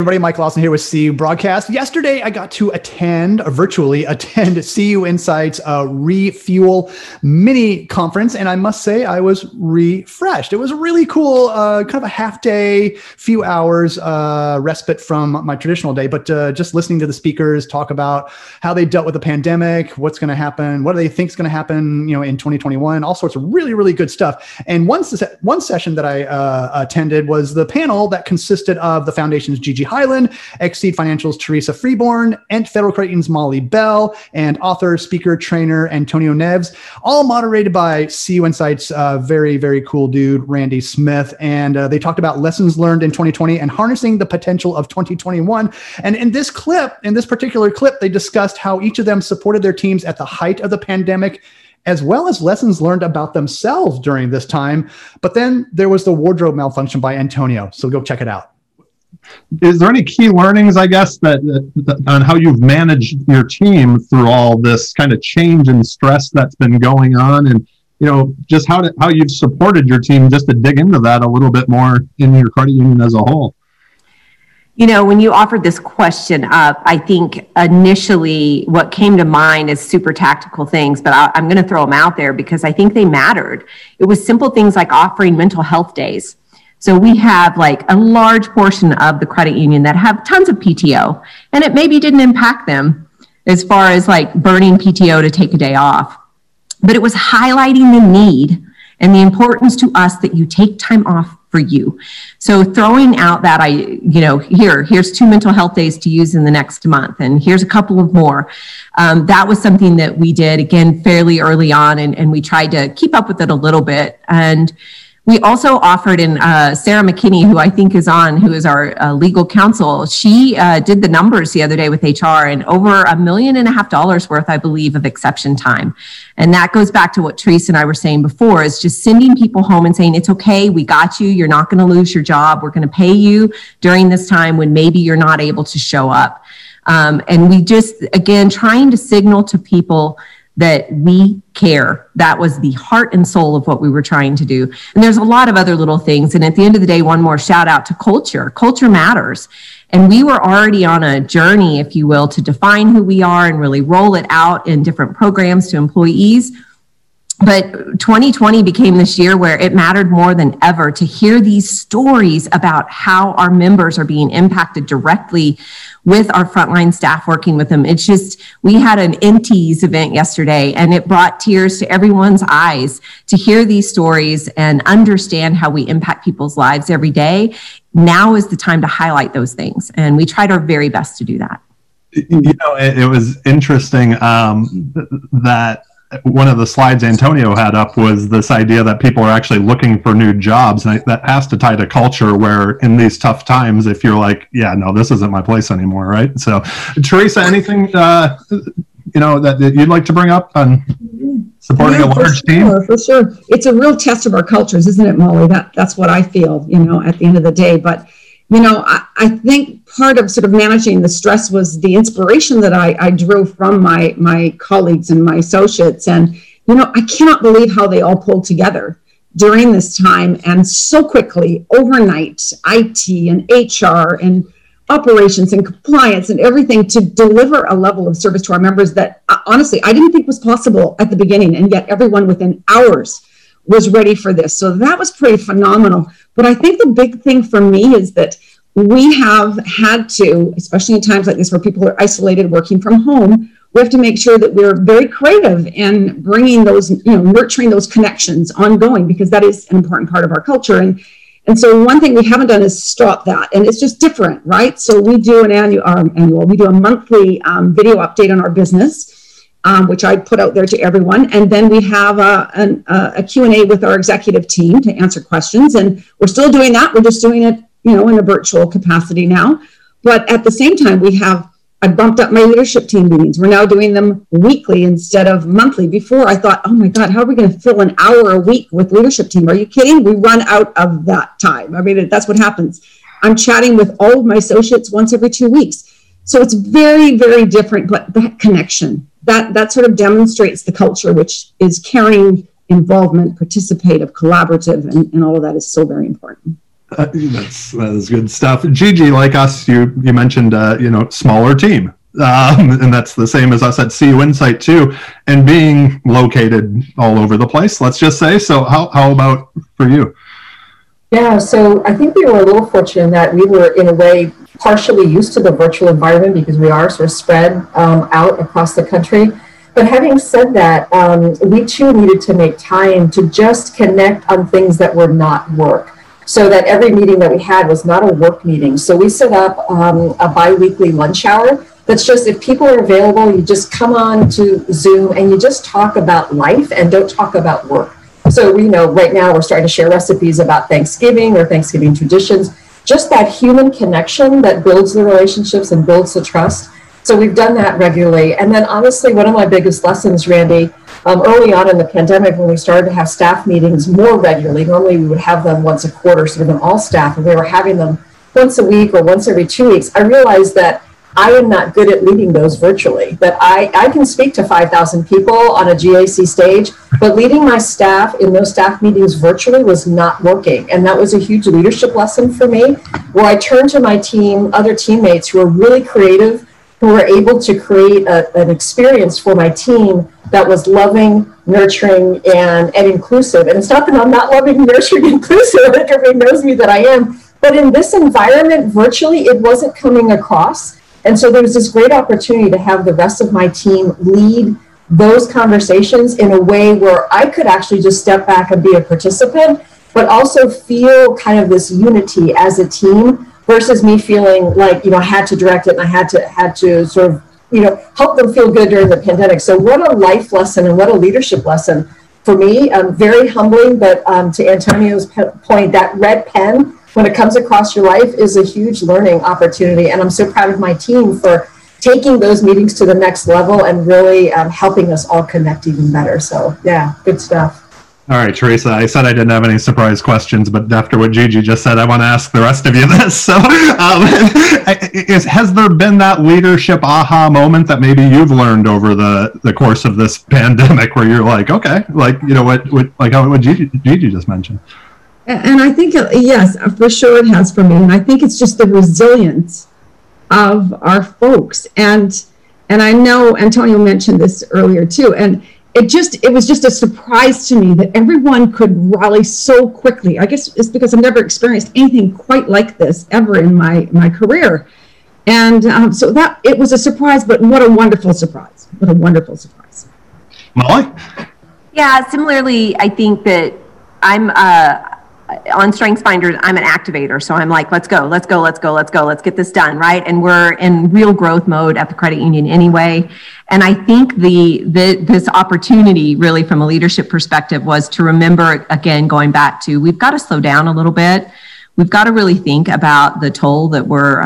Everybody, Mike Lawson here with CU Broadcast. Yesterday, I got to virtually attend CU Insights Refuel mini conference, and I must say I was refreshed. It was a really cool, kind of a half day, few hours respite from my traditional day, but just listening to the speakers talk about how they dealt with the pandemic, what's going to happen, what do they think is going to happen, in 2021, all sorts of really, really good stuff. And one session that I attended was the panel that consisted of the Foundation's Gigi Highland, Exceed Financial's Teresa Freeborn, Ent Federal Credit Union's Molly Bell, and author, speaker, trainer Antonio Neves, all moderated by CU Insights, very, very cool dude, Randy Smith. And they talked about lessons learned in 2020 and harnessing the potential of 2021. And in this particular clip, they discussed how each of them supported their teams at the height of the pandemic, as well as lessons learned about themselves during this time. But then there was the wardrobe malfunction by Antonio. So go check it out. Is there any key learnings, I guess, that on how you've managed your team through all this kind of change and stress that's been going on, and just how you've supported your team, just to dig into that a little bit more in your credit union as a whole? When you offered this question up, I think initially what came to mind is super tactical things, but I'm going to throw them out there because I think they mattered. It was simple things like offering mental health days. So we have like a large portion of the credit union that have tons of PTO, and it maybe didn't impact them as far as like burning PTO to take a day off. But it was highlighting the need and the importance to us that you take time off for you. So throwing out that, here's 2 mental health days to use in the next month, and here's a couple of more. That was something that we did, again, fairly early on, and we tried to keep up with it a little bit. And we also offered, and Sarah McKinney, who I think is who is our legal counsel, she did the numbers the other day with HR, and over $1.5 million worth, I believe, of exception time. And that goes back to what Teresa and I were saying before, is just sending people home and saying, it's okay, we got you, you're not going to lose your job, we're going to pay you during this time when maybe you're not able to show up. And we just, again, trying to signal to people that we care. That was the heart and soul of what we were trying to do. And there's a lot of other little things. And at the end of the day, one more shout out to culture. Culture matters. And we were already on a journey, if you will, to define who we are and really roll it out in different programs to employees. But 2020 became this year where it mattered more than ever to hear these stories about how our members are being impacted directly with our frontline staff working with them. It's just, we had an NTEAS event yesterday, and it brought tears to everyone's eyes to hear these stories and understand how we impact people's lives every day. Now is the time to highlight those things, and we tried our very best to do that. It was interesting that one of the slides Antonio had up was this idea that people are actually looking for new jobs. And that has to tie to culture, where in these tough times, if you're like, yeah, no, this isn't my place anymore, right? So, Teresa, anything, that you'd like to bring up on supporting a large team? For sure. It's a real test of our cultures, isn't it, Molly? That's what I feel, at the end of the day. But, I think part of sort of managing the stress was the inspiration that I drew from my colleagues and my associates. And, I cannot believe how they all pulled together during this time and so quickly, overnight, IT and HR and operations and compliance and everything to deliver a level of service to our members that honestly, I didn't think was possible at the beginning. And yet everyone within hours was ready for this. So that was pretty phenomenal. But I think the big thing for me is that we have had to, especially in times like this where people are isolated, working from home, we have to make sure that we're very creative in bringing those, nurturing those connections ongoing, because that is an important part of our culture. And so one thing we haven't done is stop that. And it's just different, right? So we do we do a monthly video update on our business, which I put out there to everyone. And then we have a Q&A with our executive team to answer questions. And we're still doing that. We're just doing it, in a virtual capacity now. But at the same time, I bumped up my leadership team meetings. We're now doing them weekly instead of monthly. Before I thought, oh my God, how are we going to fill an hour a week with leadership team? Are you kidding? We run out of that time. I mean, that's what happens. I'm chatting with all of my associates once every 2 weeks. So it's very, very different, but that connection, that sort of demonstrates the culture, which is caring, involvement, participative, collaborative, and all of that is so very important. That is good stuff. Gigi, like us, you mentioned, smaller team. And that's the same as us at CU Insight too, and being located all over the place, let's just say. So how about for you? Yeah, so I think we were a little fortunate in that we were, in a way, partially used to the virtual environment because we are sort of spread out across the country. But having said that, we too needed to make time to just connect on things that were not work, so that every meeting that we had was not a work meeting. So we set up a bi-weekly lunch hour. That's just, if people are available, you just come on to Zoom and you just talk about life and don't talk about work. So we know right now we're starting to share recipes about Thanksgiving or Thanksgiving traditions, just that human connection that builds the relationships and builds the trust. So we've done that regularly. And then honestly, one of my biggest lessons, Randy, early on in the pandemic, when we started to have staff meetings more regularly, normally we would have them once a quarter, sort of an all staff, and we were having them once a week or once every 2 weeks. I realized that I am not good at leading those virtually, that I can speak to 5,000 people on a GAC stage, but leading my staff in those staff meetings virtually was not working. And that was a huge leadership lesson for me, where I turned to my team, other teammates who are really creative, who were able to create an experience for my team that was loving, nurturing, and inclusive. And it's not that I'm not loving, nurturing, inclusive, I think everybody knows me that I am, but in this environment, virtually, it wasn't coming across. And so there was this great opportunity to have the rest of my team lead those conversations in a way where I could actually just step back and be a participant, but also feel kind of this unity as a team versus me feeling like, I had to direct it and I had to sort of, help them feel good during the pandemic. So what a life lesson and what a leadership lesson for me. Very humbling, but to Antonio's point, that red pen, when it comes across your life, is a huge learning opportunity. And I'm so proud of my team for taking those meetings to the next level and really helping us all connect even better. So yeah, good stuff. All right, Teresa, I said I didn't have any surprise questions, but after what Gigi just said, I want to ask the rest of you this. So has there been that leadership aha moment that maybe you've learned over the course of this pandemic where you're like, okay, what Gigi just mentioned? And I think, yes, for sure it has for me. And I think it's just the resilience of our folks. And I know Antonio mentioned this earlier too. And it was just a surprise to me that everyone could rally so quickly. I guess it's because I've never experienced anything quite like this ever in my career. And so that it was a surprise, but what a wonderful surprise. What a wonderful surprise. Molly? Yeah, similarly, I think that I'm on StrengthsFinders, I'm an activator. So I'm like, let's go, let's get this done, right? And we're in real growth mode at the credit union anyway. And I think this opportunity really from a leadership perspective was to remember, again, going back to, we've got to slow down a little bit. We've got to really think about the toll that we're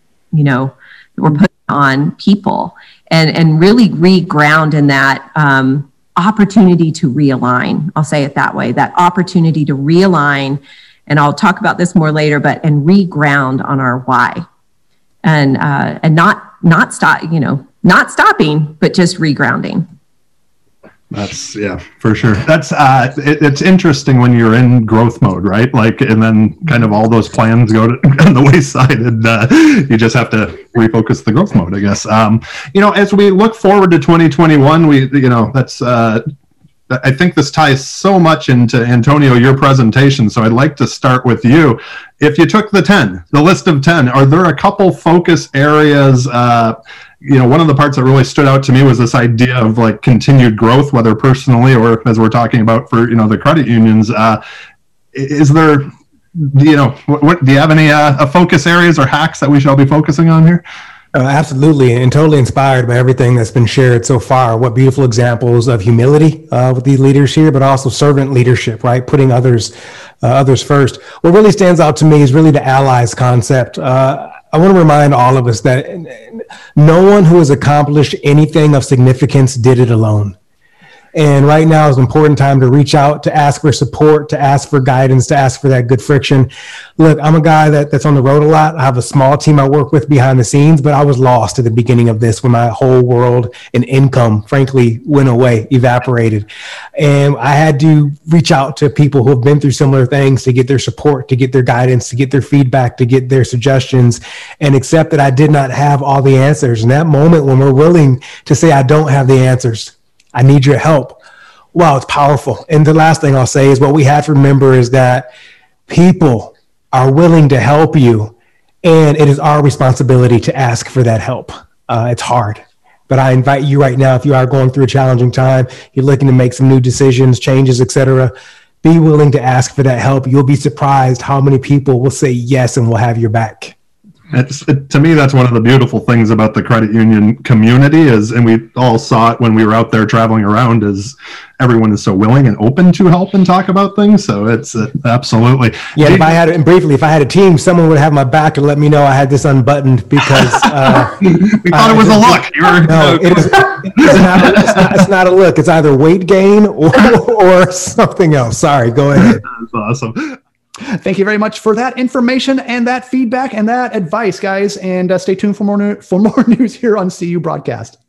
putting on people and really reground in that, opportunity to realign. I'll say it that way, that opportunity to realign. And I'll talk about this more later, and reground on our why and not stopping, but just regrounding. That's, yeah, for sure. That's it's interesting when you're in growth mode, right? And then kind of all those plans go on the wayside, and you just have to refocus the growth mode, I guess. As we look forward to 2021, that's I think this ties so much into, Antonio, your presentation. So I'd like to start with you. If you took the list of 10, are there a couple focus areas? One of the parts that really stood out to me was this idea of continued growth, whether personally or as we're talking about for, the credit unions. Is there, do you have any focus areas or hacks that we shall be focusing on here? Absolutely, and totally inspired by everything that's been shared so far. What beautiful examples of humility with these leaders here, but also servant leadership, right? Putting others first. What really stands out to me is really the allies concept. I want to remind all of us that no one who has accomplished anything of significance did it alone. And right now is an important time to reach out, to ask for support, to ask for guidance, to ask for that good friction. Look, I'm a guy that's on the road a lot. I have a small team I work with behind the scenes, but I was lost at the beginning of this when my whole world and income, frankly, went away, evaporated. And I had to reach out to people who have been through similar things to get their support, to get their guidance, to get their feedback, to get their suggestions, and accept that I did not have all the answers. In that moment, when we're willing to say, I don't have the answers, I need your help. Wow, it's powerful. And the last thing I'll say is what we have to remember is that people are willing to help you, and it is our responsibility to ask for that help. It's hard, but I invite you right now, if you are going through a challenging time, you're looking to make some new decisions, changes, etc., be willing to ask for that help. You'll be surprised how many people will say yes and will have your back. To me, that's one of the beautiful things about the credit union community is, and we all saw it when we were out there traveling around, is everyone is so willing and open to help and talk about things. So it's absolutely. Yeah. If I had a team, someone would have my back and let me know I had this unbuttoned because we thought it was a look. No, it's not a look. It's either weight gain or something else. Sorry, go ahead. That's awesome. Thank you very much for that information and that feedback and that advice, guys. And stay tuned for more news here on CU Broadcast.